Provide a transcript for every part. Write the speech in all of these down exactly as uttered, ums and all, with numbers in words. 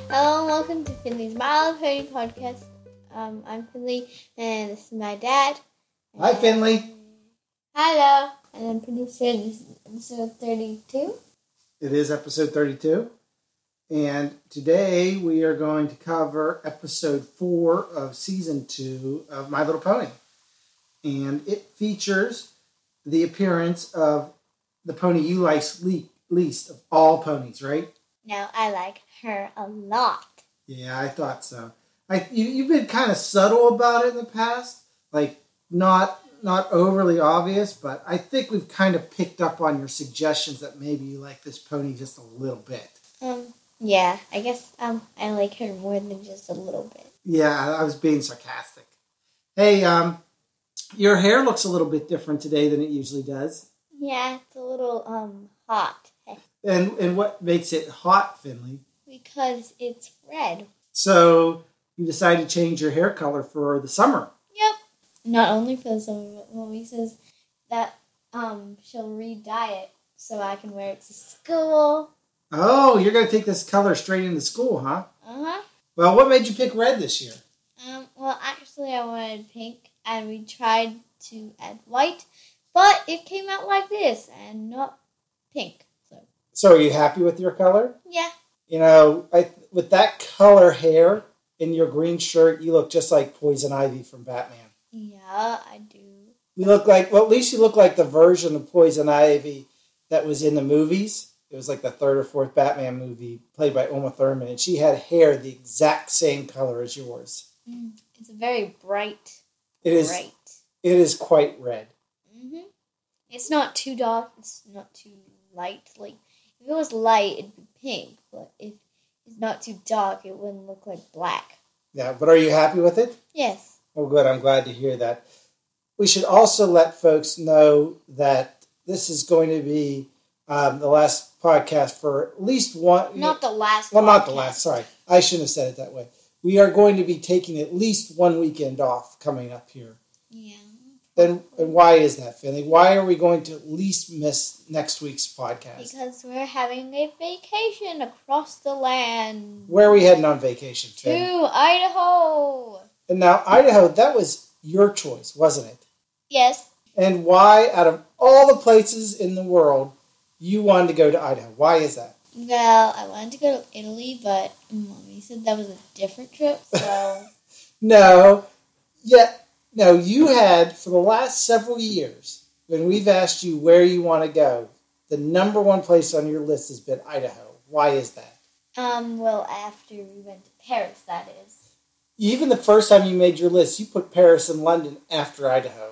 Hello and welcome to Finley's My Little Pony podcast. Um, I'm Finley and this is my dad. Hi, Finley. Hello. And I'm producer. This is episode thirty-two. It is episode thirty-two. And today we are going to cover episode four of season two of My Little Pony. And it features the appearance of the pony you like least of all ponies, right? No, I like her a lot. Yeah, I thought so. I you, you've been kind of subtle about it in the past, like not not overly obvious, but I think we've kind of picked up on your suggestions that maybe you like this pony just a little bit. Um, yeah, I guess um I like her more than just a little bit. Yeah, I was being sarcastic. Hey, um, your hair looks a little bit different today than it usually does. Yeah, it's a little um hot. And and what makes it hot, Finley? Because it's red. So you decided to change your hair color for the summer. Yep. Not only for the summer, but Mommy says that um she'll re-dye it so I can wear it to school. Oh, you're going to take this color straight into school, huh? Uh-huh. Well, what made you pick red this year? Um, well, actually, I wanted pink, and we tried to add white, but it came out like this, and not pink. So, so are you happy with your color? Yeah. You know, I, with that color hair in your green shirt, you look just like Poison Ivy from Batman. Yeah, I do. You look like, well, at least you look like the version of Poison Ivy that was in the movies. It was like the third or fourth Batman movie played by Uma Thurman, and she had hair the exact same color as yours. Mm, it's very bright. It is. Bright. It is quite red. Mm-hmm. It's not too dark. It's not too light. Like if it was light, it'd be pink. But if it's not too dark, it wouldn't look like black. Yeah, but are you happy with it? Yes. Well, good. I'm glad to hear that. We should also let folks know that this is going to be um, the last podcast for at least one... Not the last Well, podcast. not the last. Sorry. I shouldn't have said it that way. We are going to be taking at least one weekend off coming up here. Yeah. And, and why is that, Finley? Why are we going to at least miss next week's podcast? Because we're having a vacation across the land. Where are we heading on vacation, Finn? To Idaho. And now, Idaho, that was your choice, wasn't it? Yes. And why, out of all the places in the world, you wanted to go to Idaho? Why is that? Well, I wanted to go to Italy, but Mommy said that was a different trip, so... No. Yeah. No, you had, for the last several years, when we've asked you where you want to go, the number one place on your list has been Idaho. Why is that? Um, well, after we went to Paris, that is. Even the first time you made your list, you put Paris and London after Idaho.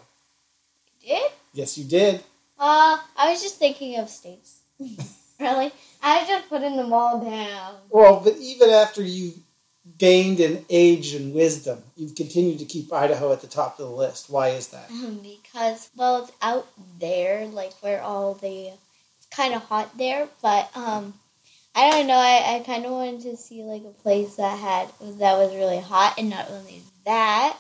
You did? Yes, you did. Uh, I was just thinking of states. Really? I just putting them all down. Well, but even after you gained in age and wisdom, you've continued to keep Idaho at the top of the list. Why is that? Um, because, well, it's out there, like where all the... It's kind of hot there, but, um... I don't know, I, I kind of wanted to see, like, a place that had... That was really hot, and not only that,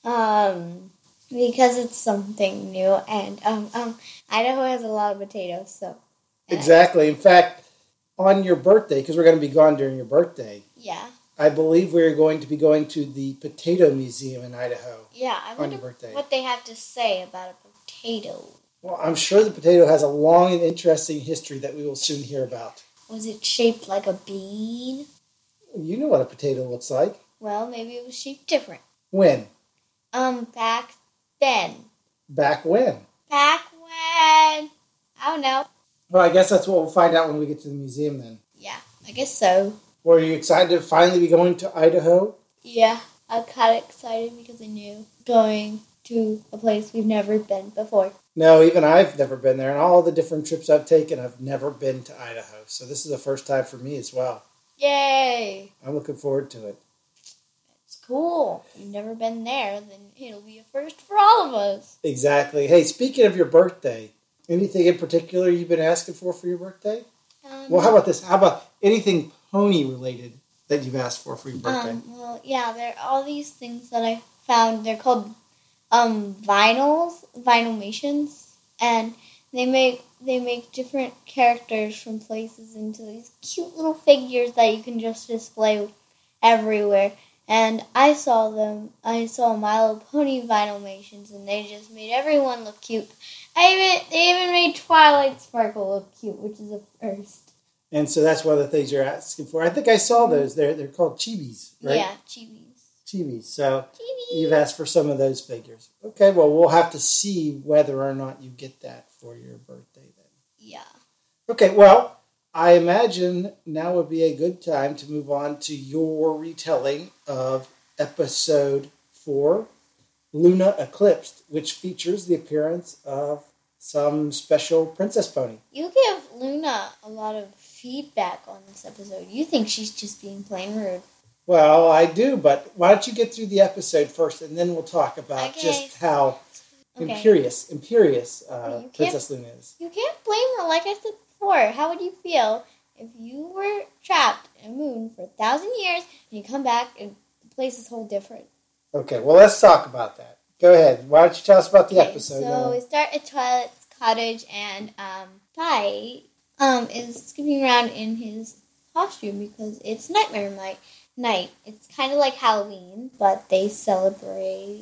um... because it's something new, and, um, um... Idaho has a lot of potatoes, so... Exactly. In fact, on your birthday, because we're going to be gone during your birthday... Yeah. I believe we're going to be going to the Potato Museum in Idaho. Yeah, I wonder what they have to say about a potato. Well, I'm sure the potato has a long and interesting history that we will soon hear about. Was it shaped like a bean? You know what a potato looks like. Well, maybe it was shaped different. When? Um, back then. Back when? Back when? I don't know. Well, I guess that's what we'll find out when we get to the museum then. Yeah, I guess so. Were you excited to finally be going to Idaho? Yeah, I'm kind of excited because I knew going to a place we've never been before. No, even I've never been there. And all the different trips I've taken, I've never been to Idaho. So this is the first time for me as well. Yay! I'm looking forward to it. It's cool. You've never been there, then it'll be a first for all of us. Exactly. Hey, speaking of your birthday, anything in particular you've been asking for for your birthday? Um, well, how about this? How about anything pony related that you've asked for for your birthday? Um, well, yeah, there are all these things that I found. They're called um, vinyls, vinylmations, and they make they make different characters from places into these cute little figures that you can just display everywhere. And I saw them. I saw My Little Pony Vinylmations, and they just made everyone look cute. I even they even made Twilight Sparkle look cute, which is a first. And so that's one of the things you're asking for. I think I saw those. They're they're called chibis, right? Yeah, chibis. Chibis. So Chibis. you've asked for some of those figures. Okay, well, we'll have to see whether or not you get that for your birthday then. Yeah. Okay, well, I imagine now would be a good time to move on to your retelling of episode four, Luna Eclipsed, which features the appearance of some special princess pony. You give Luna a lot of feedback on this episode. You think she's just being plain rude. Well, I do, but why don't you get through the episode first, and then we'll talk about Okay. just how Okay. imperious, imperious uh, You can't- Princess Luna is. You can't blame her, like I said before. How would you feel if you were trapped in a moon for a thousand years and you come back and the place is whole different? Okay, well, let's talk about that. Go ahead. Why don't you tell us about the Okay, episode? so now? we start at Twilight's cottage, and um, Spike um, is skipping around in his costume because it's Nightmare Night. Night. It's kind of like Halloween, but they celebrate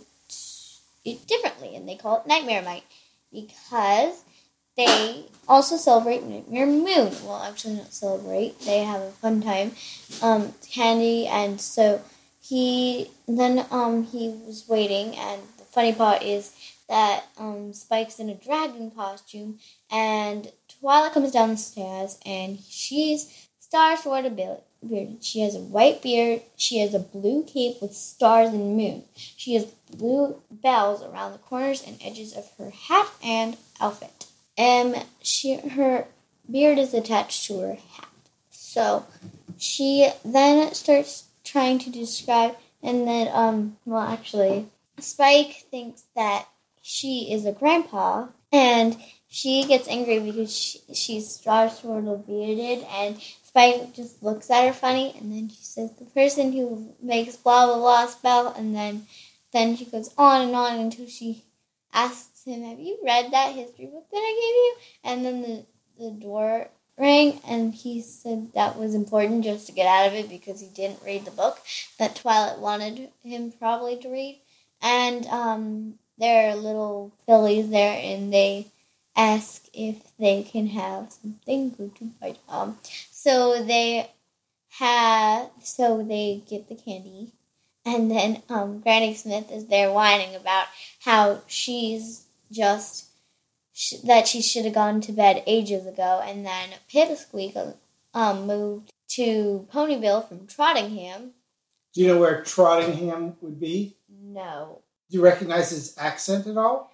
it differently, and they call it Nightmare Night because they also celebrate Nightmare Moon. Well, actually, not celebrate. They have a fun time. Um, candy, and so he then um he was waiting, and the funny part is that um Spike's in a dragon costume, and Twilight comes down the stairs, and she's Star Sword ability. Beard. She has a white beard. She has a blue cape with stars and moon. She has blue bells around the corners and edges of her hat and outfit. Um, she her beard is attached to her hat. So she then starts trying to describe, and then um, well, actually, Spike thinks that she is a grandpa, and she gets angry because she, she's Star Sword bearded, and Spike just looks at her funny, and then she says, the person who makes blah, blah, blah spell, and then then she goes on and on until she asks him, have you read that history book that I gave you? And then the, the door rang, and he said that was important just to get out of it because he didn't read the book that Twilight wanted him probably to read. And um, there are little fillies there, and they ask if they can have something good to bite. Um, so they have, so they get the candy, and then um, Granny Smith is there whining about how she's just sh- that she should have gone to bed ages ago, and then Pipsqueak um, moved to Ponyville from Trottingham. Do you know where Trottingham would be? No. Do you recognize his accent at all?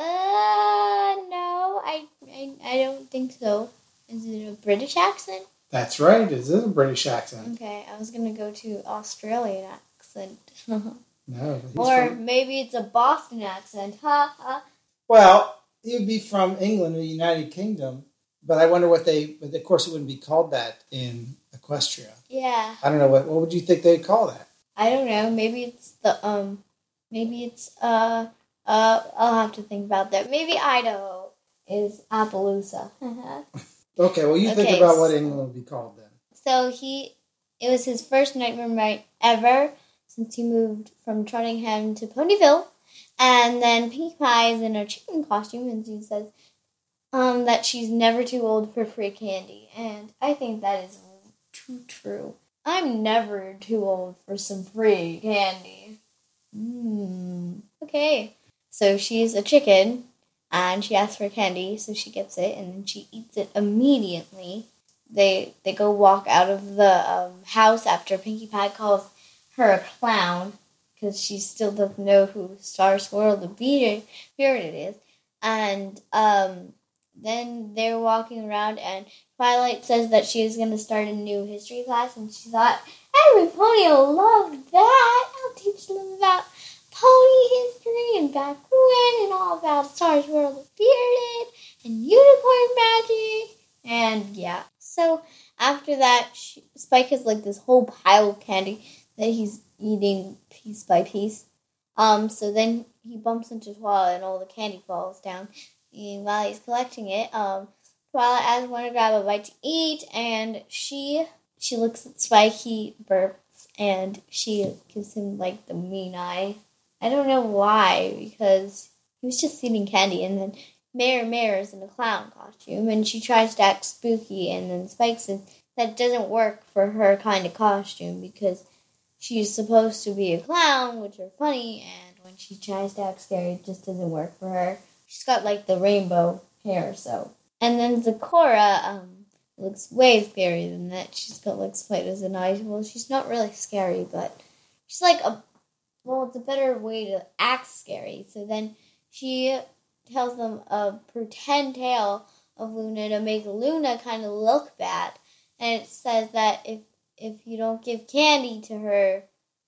Uh, no, I, I, I don't think so. Is it a British accent? That's right. It is a British accent. Okay, I was gonna go to Australian accent. No. he's Or from- maybe it's a Boston accent. Ha ha. Well, he'd be from England or the United Kingdom, but I wonder what they. But of course, it wouldn't be called that in Equestria. Yeah. I don't know what. What would you think they'd call that? I don't know. Maybe it's the um. Maybe it's uh uh. I'll have to think about that. Maybe Idaho is Appaloosa. Okay. Well, you think Okay, about what so- England would be called then. So he, it was his first Nightmare Night ever since he moved from Trottingham to Ponyville. And then Pinkie Pie is in a chicken costume, and she says um, that she's never too old for free candy. And I think that is too true. I'm never too old for some free candy. Mm. Okay. So she's a chicken, and she asks for candy, so she gets it, and then she eats it immediately. They they go walk out of the um, house after Pinkie Pie calls her a clown because she still doesn't know who Star Swirl the Bearded Bearded is. And um, then they're walking around, and Twilight says that she is going to start a new history class, and she thought, every pony will love that. I'll teach them about pony history and back when and all about Star Swirl the Bearded and unicorn magic. And yeah. So after that, she, Spike has like this whole pile of candy that he's eating piece by piece. Um, so then he bumps into Twilight and all the candy falls down. And while he's collecting it, um, Twilight asks one to grab a bite to eat, and she she looks at Spike, he burps, and she gives him, like, the mean eye. I don't know why, because he was just eating candy, and then Mayor Mayor is in a clown costume, and she tries to act spooky, and then Spike says that doesn't work for her kind of costume, because she's supposed to be a clown, which are funny, and when she tries to act scary, it just doesn't work for her. She's got, like, the rainbow hair, so. And then Zecora, um, looks way scarier than that. She's got, like, spiders and eyes. Well, she's not really scary, but she's, like, a, well, it's a better way to act scary. So then she tells them a pretend tale of Luna to make Luna kind of look bad. And it says that if if you don't give candy to her,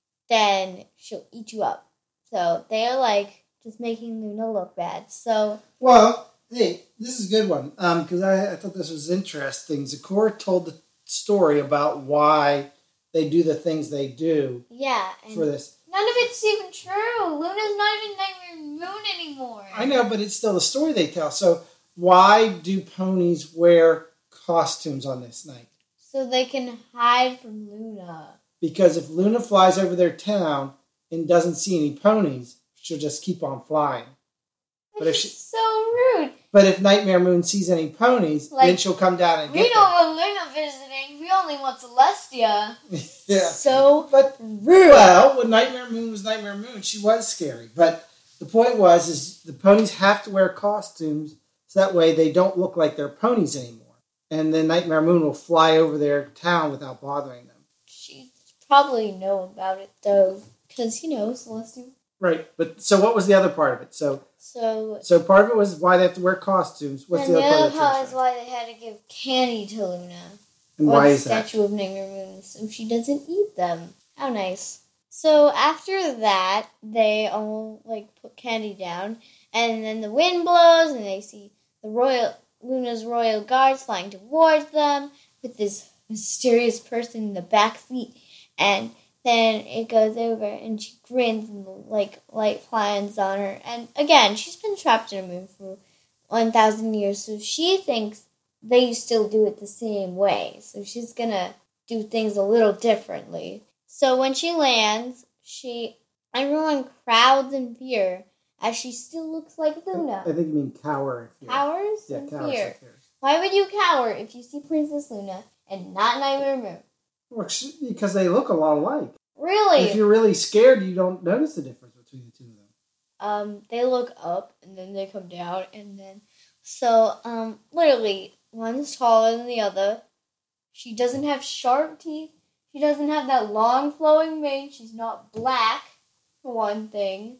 then she'll eat you up. So they're like just making Luna look bad. So well, hey, this is a good one because um, I, I thought this was interesting. Zecora told the story about why they do the things they do. Yeah, and for this. None of it's even true. Luna's not even Nightmare Moon anymore. I know, but it's still the story they tell. So why do ponies wear costumes on this night? So they can hide from Luna. Because if Luna flies over their town and doesn't see any ponies, she'll just keep on flying. But if she, so rude. But if Nightmare Moon sees any ponies, like, then she'll come down and get them. We don't want Luna visiting. We only want Celestia. Yeah. So but, rude. Well, when Nightmare Moon was Nightmare Moon, she was scary. But the point was, is the ponies have to wear costumes so that way they don't look like they're ponies anymore. And then Nightmare Moon will fly over their town without bothering them. She probably know about it, though, because, you know, Celestia. Right, but so what was the other part of it? So, so, so part of it was why they have to wear costumes. What's the other part of the part is why they had to give candy to Luna. And why is that? The statue of Nightmare Moon, so she doesn't eat them. How nice. So after that, they all, like, put candy down, and then the wind blows, and they see the royal... Luna's royal guards flying towards them with this mysterious person in the back seat, and then it goes over and she grins and like light flies on her. And again, she's been trapped in a moon for one thousand years, so she thinks they still do it the same way. So she's gonna do things a little differently. So when she lands, she everyone crowds in fear. As she still looks like Luna. I think you mean cower. If Cowers? Yeah, in cowers fear. in fear. Why would you cower if you see Princess Luna and not Nightmare Moon? Well, because they look a lot alike. Really? If you're really scared, you don't notice the difference between the two of them. Um, they look up and then they come down and then... So, um, literally, one's taller than the other. She doesn't have sharp teeth. She doesn't have that long flowing mane. She's not black, for one thing.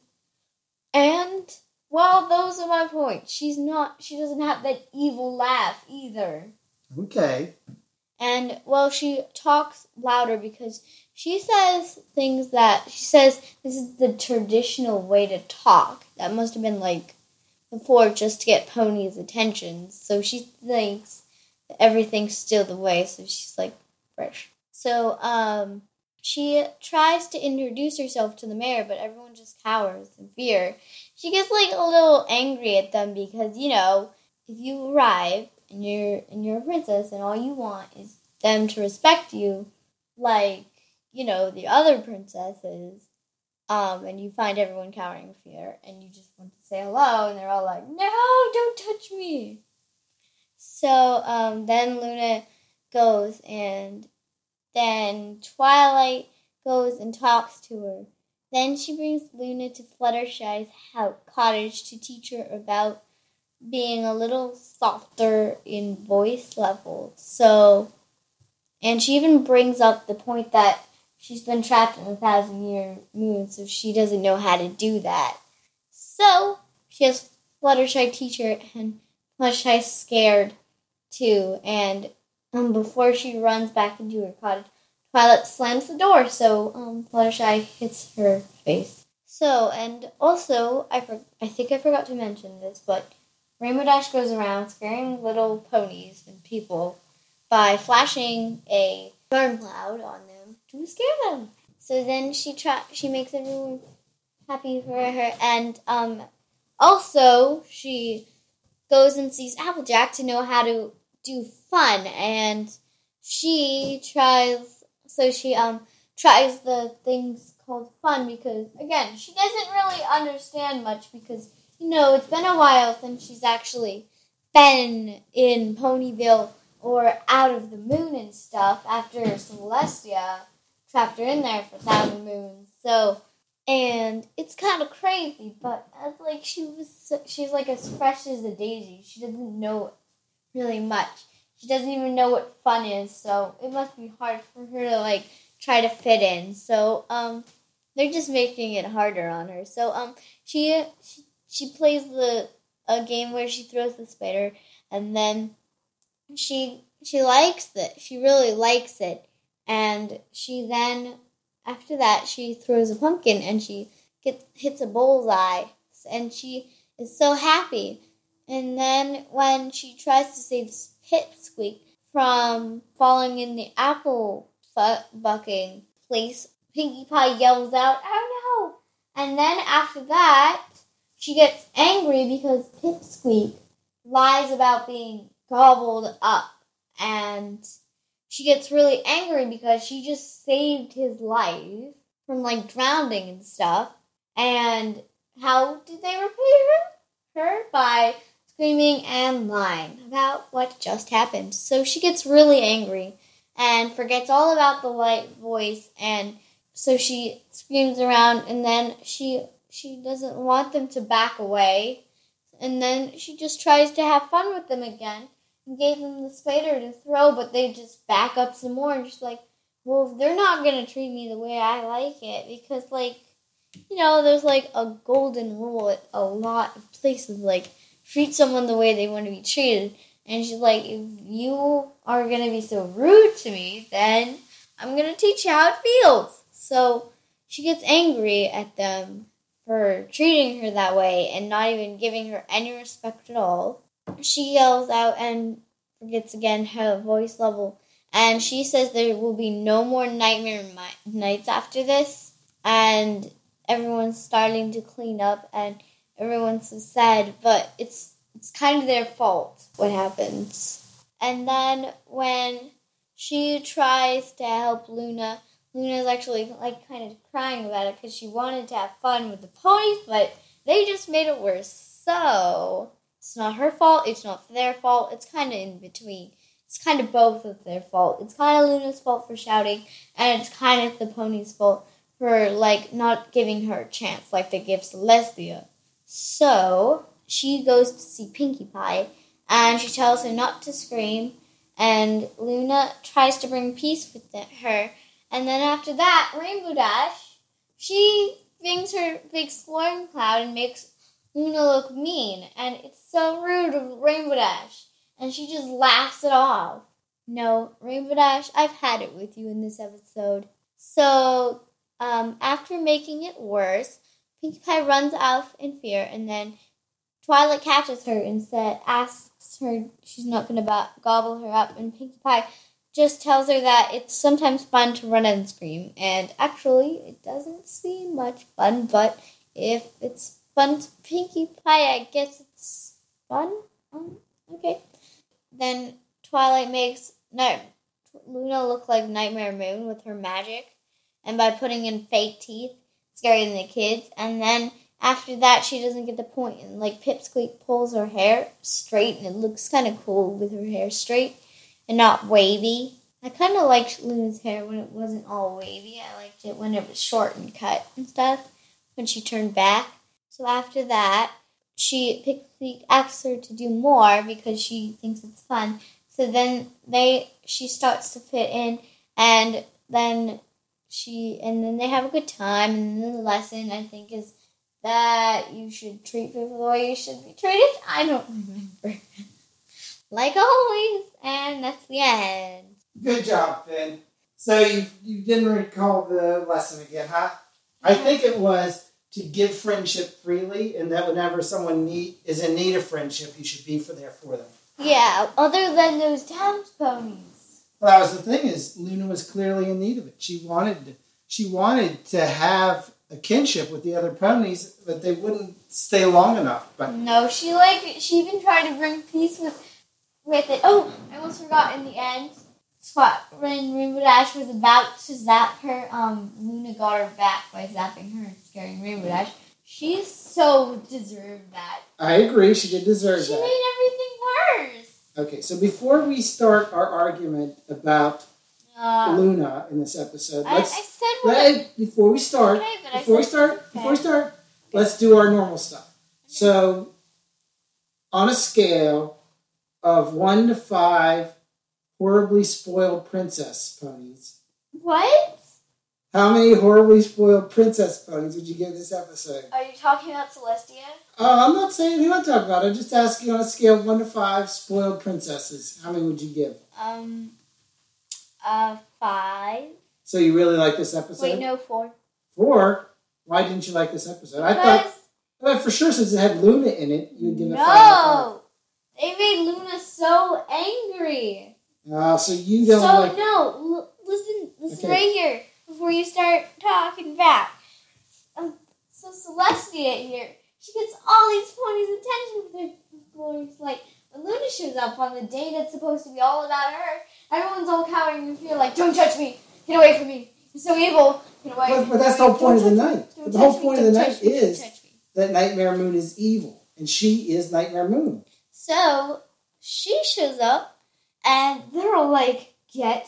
And, well, those are my points. She's not, she doesn't have that evil laugh either. Okay. And, well, she talks louder because she says things that, she says this is the traditional way to talk. That must have been, like, before just to get Pony's attention. So she thinks that everything's still the way, so she's, like, fresh. So, um... she tries to introduce herself to the mayor, but everyone just cowers in fear. She gets, like, a little angry at them because, you know, if you arrive and you're, and you're a princess and all you want is them to respect you, like, you know, the other princesses, um, and you find everyone cowering in fear, and you just want to say hello, and they're all like, no, don't touch me. So, um, then Luna goes and... Then Twilight goes and talks to her. Then she brings Luna to Fluttershy's house, cottage to teach her about being a little softer in voice level. So, and she even brings up the point that she's been trapped in a thousand-year moon, so she doesn't know how to do that. So, she has Fluttershy teach her, and Fluttershy's scared too, and Um, before she runs back into her cottage, Twilight slams the door, so um, Fluttershy hits her face. So, and also, I for- I think I forgot to mention this, but Rainbow Dash goes around scaring little ponies and people by flashing a storm cloud on them to scare them. So then she try- she makes everyone happy for her, and um, also she goes and sees Applejack to know how to do fun, and she tries, so she um tries the things called fun because, again, she doesn't really understand much because, you know, it's been a while since she's actually been in Ponyville or out of the moon and stuff after Celestia trapped her in there for a thousand moons. So, and it's kind of crazy, but as like she was, she's like as fresh as a daisy. She doesn't know really much. She doesn't even know what fun is, so it must be hard for her to like try to fit in. So, um, they're just making it harder on her. So, um, she she, she plays the a game where she throws the spider, and then she she likes it. She really likes it, and she then after that she throws a pumpkin, and she gets hits a bullseye, and she is so happy. And then when she tries to save Pipsqueak from falling in the apple bucking place, Pinkie Pie yells out, "Oh no!" And then after that, she gets angry because Pipsqueak lies about being gobbled up. And she gets really angry because she just saved his life from like drowning and stuff. And how did they repay her? Her by screaming and lying about what just happened. So she gets really angry and forgets all about the light voice, and so she screams around, and then she she doesn't want them to back away, and then she just tries to have fun with them again and gave them the spider to throw, but they just back up some more, and she's like, well, they're not going to treat me the way I like it, because, like, you know, there's, like, a golden rule at a lot of places, like, treat someone the way they want to be treated. And she's like, if you are going to be so rude to me, then I'm going to teach you how it feels. So she gets angry at them for treating her that way and not even giving her any respect at all. She yells out and forgets again her voice level. And she says there will be no more nightmare mi- nights after this. And everyone's starting to clean up and everyone's so sad, but it's it's kind of their fault what happens. And then when she tries to help Luna, Luna's actually like kind of crying about it because she wanted to have fun with the ponies, but they just made it worse. So it's not her fault, it's not their fault, it's kind of in between. It's kind of both of their fault. It's kind of Luna's fault for shouting, and it's kind of the pony's fault for like not giving her a chance like they give Celestia. So she goes to see Pinkie Pie, and she tells her not to scream, and Luna tries to bring peace with her. And then after that, Rainbow Dash, she brings her big storm cloud and makes Luna look mean, and it's so rude of Rainbow Dash, and she just laughs it off. No, Rainbow Dash, I've had it with you in this episode. So, um, after making it worse, Pinkie Pie runs off in fear, and then Twilight catches her and said, asks her she's not going to gobble her up, and Pinkie Pie just tells her that it's sometimes fun to run and scream, and actually it doesn't seem much fun, but if it's fun to Pinkie Pie, I guess it's fun. Um, okay. Then Twilight makes no, Luna look like Nightmare Moon with her magic, and by putting in fake teeth, scaring the kids, and then after that, she doesn't get the point, and like Pipsqueak pulls her hair straight, and it looks kind of cool with her hair straight and not wavy. I kind of liked Luna's hair when it wasn't all wavy. I liked it when it was short and cut and stuff, when she turned back. So after that, she Pipsqueak asks her to do more because she thinks it's fun. So then they she starts to fit in, and then she and then they have a good time. And then the lesson, I think, is that you should treat people the way you should be treated. I don't remember. Like always, and that's the end. Good job, Finn. So you you didn't recall the lesson again, huh? I think it was to give friendship freely, and that whenever someone need, is in need of friendship, you should be for there for them. Yeah, other than those Towns ponies. Well, that was the thing, is Luna was clearly in need of it. She wanted to, she wanted to have a kinship with the other ponies, but they wouldn't stay long enough. But no, she like she even tried to bring peace with with it. Oh, I almost forgot in the end. Squat when Rainbow Dash was about to zap her, um, Luna got her back by zapping her and scaring Rainbow Dash. She so deserved that. I agree. She did deserve she that. She made everything worse. Okay, so before we start our argument about uh, Luna in this episode, I, let's I said let, I, before we start. Okay, but before I we start, okay. before we start, okay. Let's do our normal stuff. Okay. So, on a scale of one to five, horribly spoiled princess ponies. What? How many horribly spoiled princess ponies would you give this episode? Are you talking about Celestia? Oh, I'm not saying who I'm talking about. I'm just asking on a scale of one to five spoiled princesses. How many would you give? Um, uh, five. So you really like this episode? Wait, no, four. Four? Why didn't you like this episode? Because I thought, I thought for sure since it had Luna in it, you'd give it no, five. No, they made Luna so angry. Uh, so you don't so, like... So, no, l- listen, listen okay. right here before you start talking back. Um, so Celestia here, she gets all these ponies' attention with her ponies. Like, when Luna shows up on the day that's supposed to be all about her, everyone's all cowering in fear, like, don't touch me, get away from me, you're so evil, get away. But, but that's the whole point of the night. But the whole point of the night me, is that Nightmare Moon is evil, and she is Nightmare Moon. So, she shows up, and they're all like, get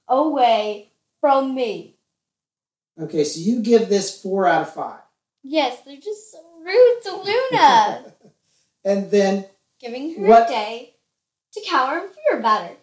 away from me. Okay, so you give this four out of five. Yes, they're just so rude to Luna. And then... Giving her what? a day to cower in fear about her.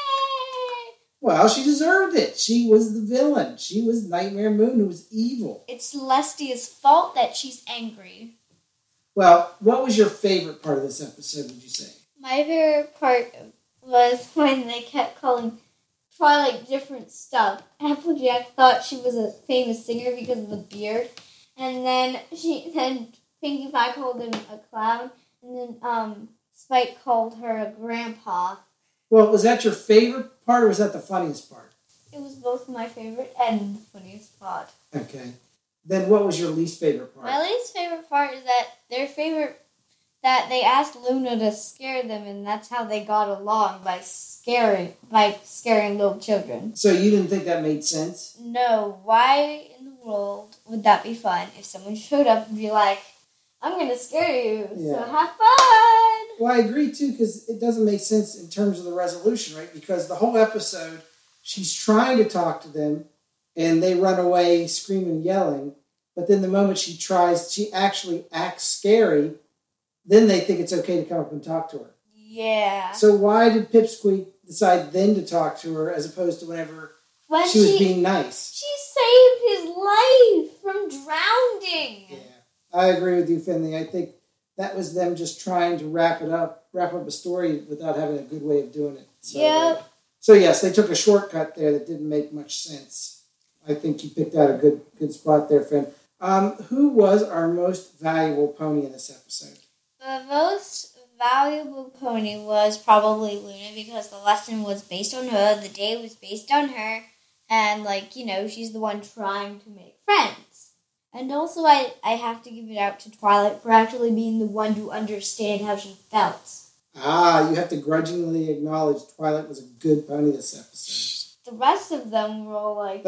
Yay! Well, she deserved it. She was the villain. She was Nightmare Moon, who was evil. It's Celestia's fault that she's angry. Well, what was your favorite part of this episode, would you say? My favorite part was when they kept calling Twilight different stuff. Applejack thought she was a famous singer because of the beard. And then she then Pinkie Pie called him a clown. And then um, Spike called her a grandpa. Well, was that your favorite part or was that the funniest part? It was both my favorite and the funniest part. Okay. Then what was your least favorite part? My least favorite part is that their favorite... that they asked Luna to scare them, and that's how they got along, by scaring by scaring little children. So you didn't think that made sense? No. Why in the world would that be fun if someone showed up and be like, I'm going to scare you, yeah. so have fun! Well, I agree, too, because it doesn't make sense in terms of the resolution, right? Because the whole episode, she's trying to talk to them, and they run away screaming and yelling, but then the moment she tries, she actually acts scary, then they think it's okay to come up and talk to her. Yeah. So why did Pipsqueak decide then to talk to her as opposed to whenever when she was she, being nice? She saved his life from drowning. Yeah, I agree with you, Finley. I think that was them just trying to wrap it up, wrap up a story without having a good way of doing it. So, yep. Uh, so yes, they took a shortcut there that didn't make much sense. I think you picked out a good good spot there, Finn. Um, who was our most valuable pony in this episode? The most valuable pony was probably Luna because the lesson was based on her, the day was based on her, and, like, you know, she's the one trying to make friends. And also, I, I have to give it out to Twilight for actually being the one to understand how she felt. Ah, you have to grudgingly acknowledge Twilight was a good pony this episode. The rest of them were all like,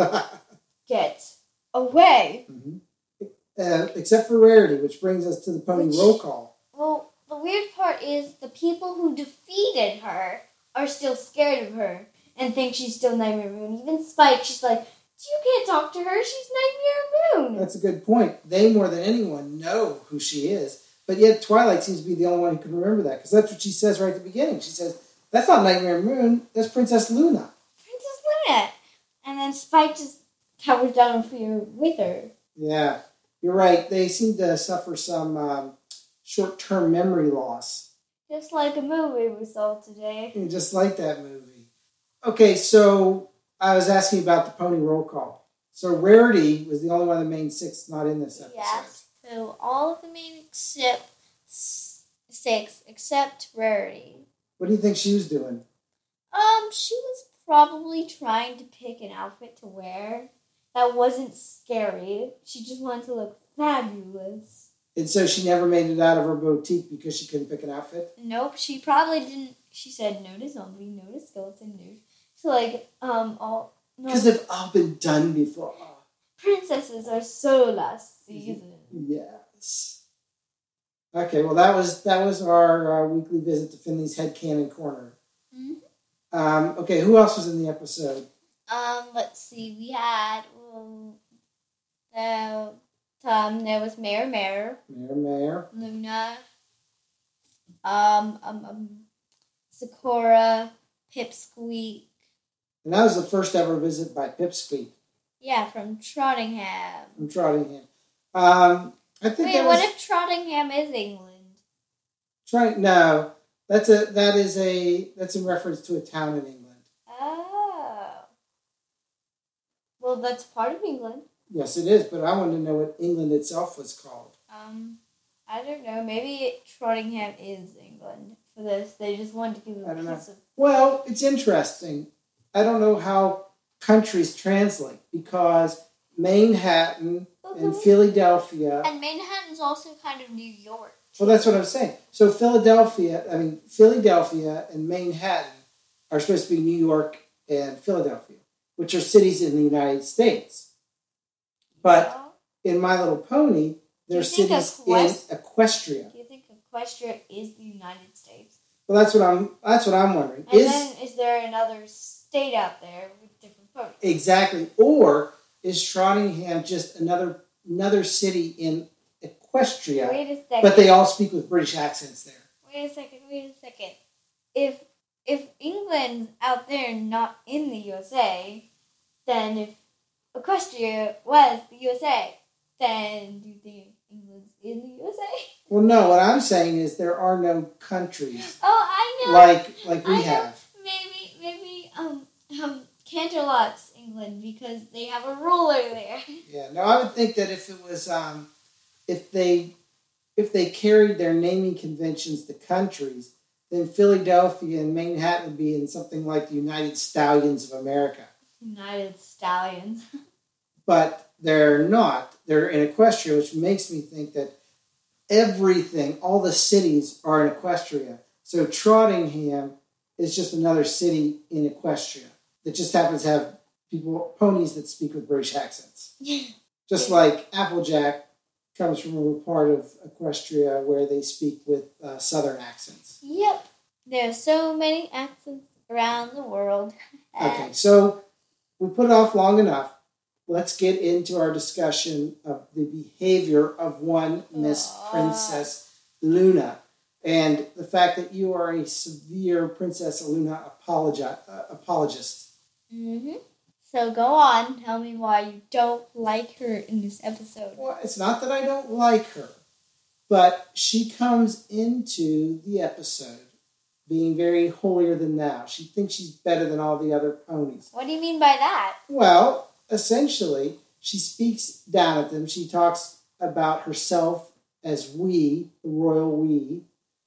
get away. Mm-hmm. Uh, except for Rarity, which brings us to the pony which, roll call. Well, the weird part is the people who defeated her are still scared of her and think she's still Nightmare Moon. Even Spike, she's like, you can't talk to her, she's Nightmare Moon. That's a good point. They, more than anyone, know who she is. But yet Twilight seems to be the only one who can remember that, because that's what she says right at the beginning. She says, that's not Nightmare Moon, that's Princess Luna. Princess Luna. And then Spike just cowers down in fear with her. Yeah, you're right. They seem to suffer some um, short-term memory loss. Just like a movie we saw today. Just like that movie. Okay, so I was asking about the pony roll call. So Rarity was the only one of the main six not in this episode. Yes. So all of the main except six, except Rarity. What do you think she was doing? Um, she was probably trying to pick an outfit to wear that wasn't scary. She just wanted to look fabulous. And so she never made it out of her boutique because she couldn't pick an outfit? Nope, she probably didn't. She said, no to zombie, no to skeleton, no. So like um all Because they've all been done before. princesses are so last season. Yes. Okay, well that was that was our uh, weekly visit to Finley's Headcanon Corner. Mm-hmm. Um, okay, who else was in the episode? Um, let's see. We had um, uh, um there was Mayor Mayor, Mayor Mayor, Luna, um, um, um Sakura, Pipsqueak. and that was the first ever visit by Pipsqueak. Yeah, from Trottingham. From Trottingham. Um, I think. Wait, that what was, if Trottingham is England? Try, no, that's a that is a that's in reference to a town in England. Oh. Well, that's part of England. Yes, it is, but I wanted to know what England itself was called. Um, I don't know. Maybe Trottingham is England for this. They just wanted to give a I don't know. piece of... Well, it's interesting. I don't know how countries translate because Manhattan Mm-hmm. and Philadelphia. And Manhattan's also kind of New York. Well, that's what I'm saying. So Philadelphia, I mean, Philadelphia and Manhattan are supposed to be New York and Philadelphia, which are cities in the United States. But Oh. in My Little Pony, they're Do you think cities Equest- in Equestria. Do you think Equestria is the United States? Well, that's what I'm. That's what I'm wondering. And Is then is there another state out there with different ponies? exactly, or is Trottingham just another another city in Equestria? Wait a second. But they all speak with British accents there. Wait a second. Wait a second. If if England's out there, not in the U S A, then if Equestria was the U S A, then do you think England's in the U S A? Well, no. What I'm saying is there are no countries Oh, I know. like like we I know. have. Maybe maybe um um Canterlot's England because they have a ruler there. Yeah. No, I would think that if it was um, if they if they carried their naming conventions to countries, then Philadelphia and Manhattan would be in something like the United Stallions of America. United Stallions. But they're not. They're in Equestria, which makes me think that everything, all the cities are in Equestria. So Trottingham is just another city in Equestria that just happens to have people, ponies that speak with British accents. Just like Applejack comes from a part of Equestria where they speak with uh, southern accents. Yep. There are so many accents around the world. Okay, so we put it off long enough. Let's get into our discussion of the behavior of one Miss Aww. Princess Luna. And the fact that you are a severe Princess Luna apologi- uh, apologist. Mm-hmm. So go on. Tell me why you don't like her in this episode. Well, it's not that I don't like her, but she comes into the episode being very holier than thou. She thinks she's better than all the other ponies. What do you mean by that? Well, essentially, she speaks down at them. She talks about herself as we, the royal we.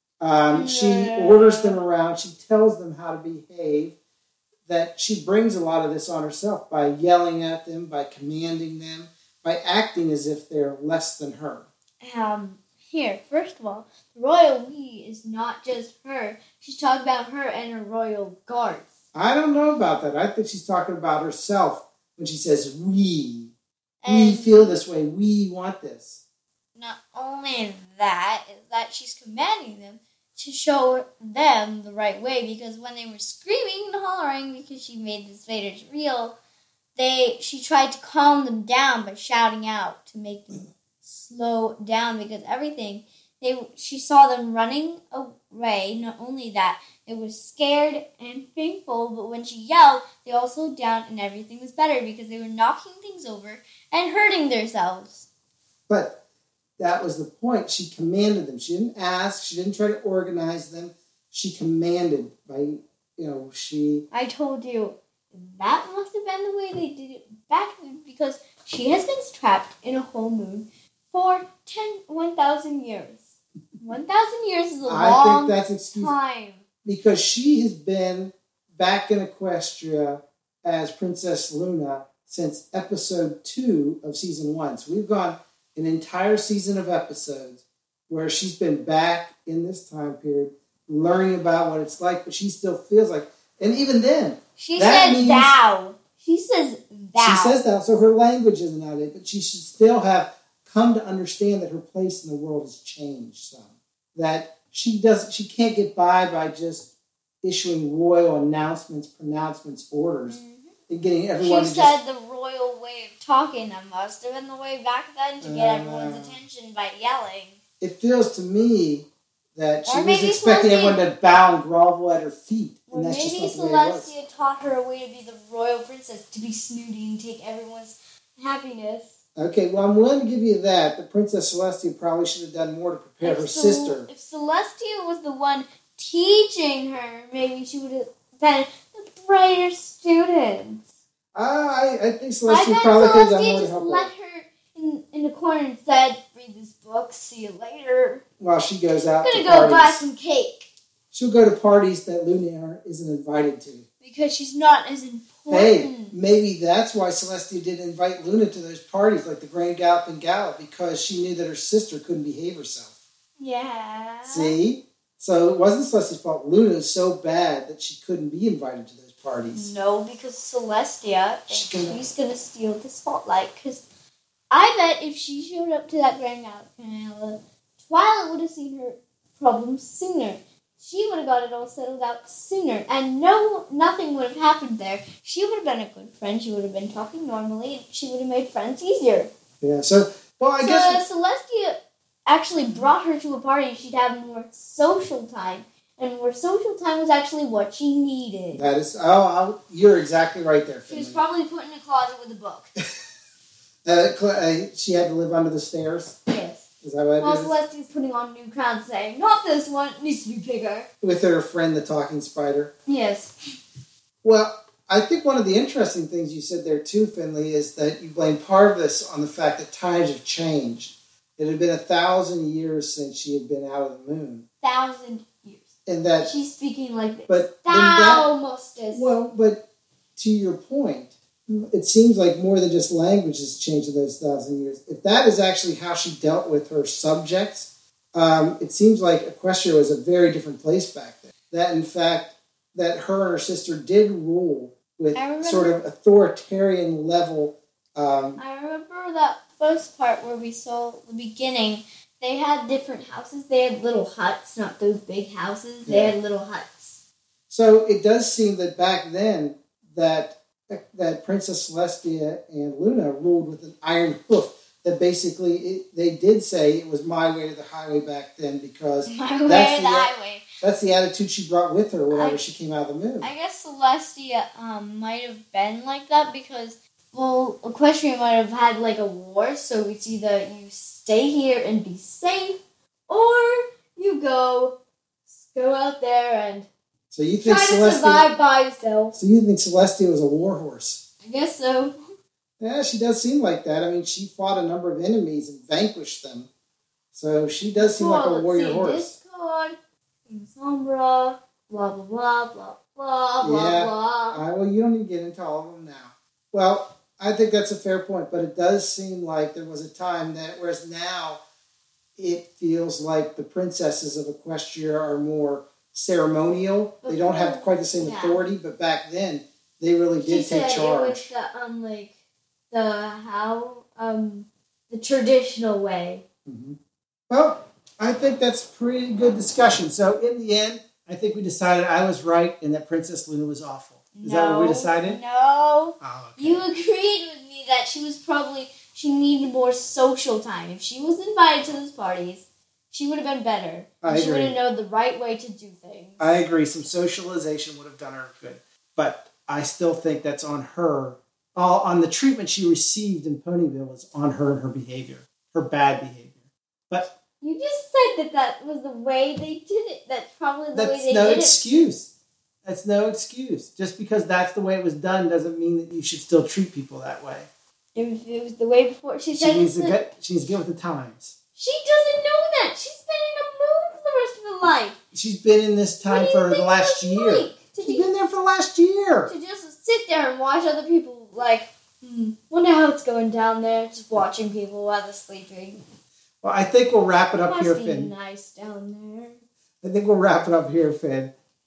Um, she Yeah. orders them around. She tells them how to behave. That she brings a lot of this on herself by yelling at them, by commanding them, by acting as if they're less than her. Um, here, first of all, the royal we is not just her. She's talking about her and her royal guards. I don't know about that. I think she's talking about herself when she says we. And we feel this way. We want this. not only that, is that she's commanding them to show them the right way, because when they were screaming and hollering because she made the spiders real, they she tried to calm them down by shouting out to make them slow down, because everything they she saw them running away. Not only that, it was scared and painful, but when she yelled, they all slowed down and everything was better because they were knocking things over and hurting themselves. But that was the point. She commanded them. She didn't ask. She didn't try to organize them. She commanded by, you know, she... I told you, that must have been the way they did it back then, because she has been trapped in a whole moon for ten, one thousand years. one thousand years is a I long think that's excuse time. because she has been back in Equestria as Princess Luna since episode two of season one. So we've gone an entire season of episodes where she's been back in this time period, learning about what it's like, but she still feels like, and even then, She that said means, thou. She says thou. She says thou, so her language isn't out of it, but she should still have come to understand that her place in the world has changed some. That she doesn't, she can't get by by just issuing royal announcements, pronouncements, orders, mm-hmm. and getting everyone she to said just... the royal way of talking, that must have been the way back then to get uh, everyone's attention by yelling. It feels to me that she or was expecting Celestia, everyone to bow and grovel at her feet. Or and that's maybe just not the way it was. Celestia taught her a way to be the royal princess, to be snooty and take everyone's happiness. Okay, well, I'm willing to give you that. The Princess Celestia probably should have done more to prepare if her Cel- sister. If Celestia was the one teaching her, maybe she would have been a brighter student. Uh, I, I think Celestia I bet probably could have done Celestia more to just help let her. her in, in the corner and said, read this book, see you later. While she goes out I'm to going to go parties. buy some cake. She'll go to parties that Lunaire isn't invited to. Because she's not as important. Hey, maybe that's why Celestia didn't invite Luna to those parties like the Grand Galloping Gala, because she knew that her sister couldn't behave herself. Yeah. See? So it wasn't Celestia's fault. Luna is so bad that she couldn't be invited to those parties. No, because Celestia, she can, she's going to steal the spotlight. Because I bet if she showed up to that Grand Galloping Gala, Twilight would have seen her problems sooner. She would have got it all settled out sooner, and no, nothing would have happened there. She would have been a good friend. She would have been talking normally, and she would have made friends easier. Yeah. So, well, I so guess if Celestia actually brought her to a party, she'd have more social time, and more social time was actually what she needed. That is, oh, I'll, you're exactly right there, Finley. She was probably put in a closet with a book. uh, she had to live under the stairs. Yes. Is that what While it is? Celestia's putting on new crowns saying, not this one, it needs to be bigger. With her friend, the talking spider. Yes. Well, I think one of the interesting things you said there too, Finley, is that you blame part of this on the fact that times have changed. It had been a thousand years since she had been out of the moon. Thousand years. And that she's speaking like this. But thou mustest. Well, but to your point, it seems like more than just language has changed in those thousand years. If that is actually how she dealt with her subjects, um, it seems like Equestria was a very different place back then. That, in fact, that her and her sister did rule with sort of authoritarian level. Um, I remember that first part where we saw the beginning. They had different houses. They had little huts, not those big houses. They yeah. had little huts. So it does seem that back then that that Princess Celestia and Luna ruled with an iron hoof. That basically, it, they did say it was my way to the highway back then because my way that's to the, the highway. That's the attitude she brought with her whenever I, she came out of the moon. I guess Celestia um, might have been like that because, well, Equestria might have had like a war, so it's either you stay here and be safe, or you go, go out there and So you think try Celestia, to survive by yourself. So you think Celestia was a warhorse? I guess so. Yeah, she does seem like that. I mean, she fought a number of enemies and vanquished them. So she does seem well, like a warrior see, horse. Discord, Sombra, blah, blah, blah, blah, blah, blah, yeah. blah. All right, well, you don't need to get into all of them now. Well, I think that's a fair point, but it does seem like there was a time that, whereas now it feels like the princesses of Equestria are more ceremonial. Before, they don't have quite the same yeah. authority, but back then they really did she take said charge. It was the um like the how um the traditional way. Mm-hmm. Well, I think that's pretty good discussion. So in the end, I think we decided I was right and that Princess Luna was awful. Is no, that what we decided? No. Oh, okay. You agreed with me that she was probably she needed more social time. If she was invited to those parties, she would have been better. I she agree. would have known the right way to do things. I agree. Some socialization would have done her good. But I still think that's on her. All on the treatment she received in Ponyville is on her and her behavior. Her bad behavior. But you just said that that was the way they did it. That's probably the way they no did excuse. it. That's no excuse. Just because that's the way it was done doesn't mean that you should still treat people that way. It was, it was the way before. She, she said needs to the, get. She needs to get with the times. She doesn't know that. She's been in a moon for the rest of her life. She's been in this time for the last year. Like? She's you, been there for the last year. To just sit there and watch other people, like, hmm, wonder how it's going down there. Just watching people while they're sleeping. Well, I think we'll wrap it up Must here, be Finn. Nice down there. I think we'll wrap it up here, Finn.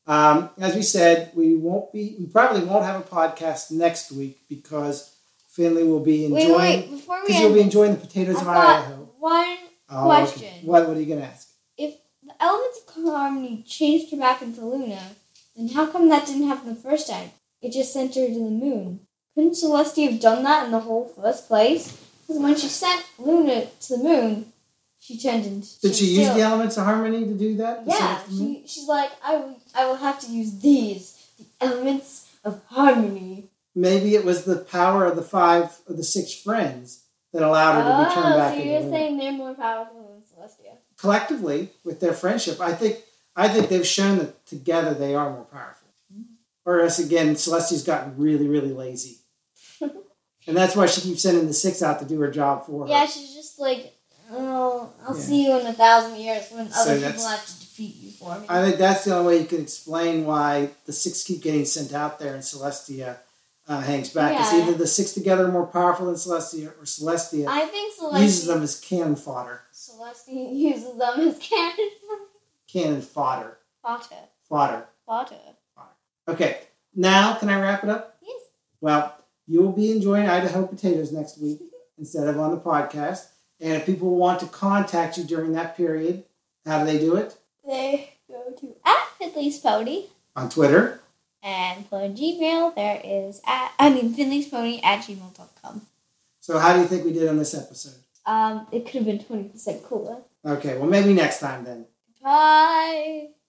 Um, as we said, we won't be. We probably won't have a podcast next week because Finley will be enjoying. Wait, wait, before we Because end you'll be this, enjoying the potatoes I've of got Idaho. one Oh, question. okay. What? What are you going to ask? If the elements of harmony changed her back into Luna, then how come that didn't happen the first time? It just sent her to the moon. Couldn't Celestia have done that in the whole first place? Because when she sent Luna to the moon, she turned into... Did she still, use the elements of harmony to do that? Yeah, she, she's like, I will, I will have to use these, the elements of harmony. Maybe it was the power of the five or the six friends that allowed her to be turned oh, back so into you're Luna. saying they're more powerful than Celestia. Collectively, with their friendship, I think I think they've shown that together they are more powerful. Mm-hmm. Or else, again, Celestia's gotten really, really lazy. And that's why she keeps sending the six out to do her job for her. Yeah, she's just like, oh, I'll Yeah. see you in a thousand years when So other that's- people have to defeat you for me. I think that's the only way you can explain why the six keep getting sent out there and Celestia uh, hangs back. It's Yeah. either the six together are more powerful than Celestia, or Celestia I think Celestia uses them as cannon fodder. Celestia uses them as cannon Cannon fodder. fodder. Fodder. Fodder. Okay, now can I wrap it up? Yes. Well, you will be enjoying Idaho potatoes next week instead of on the podcast. And if people want to contact you during that period, how do they do it? They go to at Finley's Pony. On Twitter. And for Gmail, there is at, I mean, Finley's Pony at gmail dot com. So how do you think we did on this episode? Um, it could have been twenty percent cooler. Okay, well maybe next time then. Bye.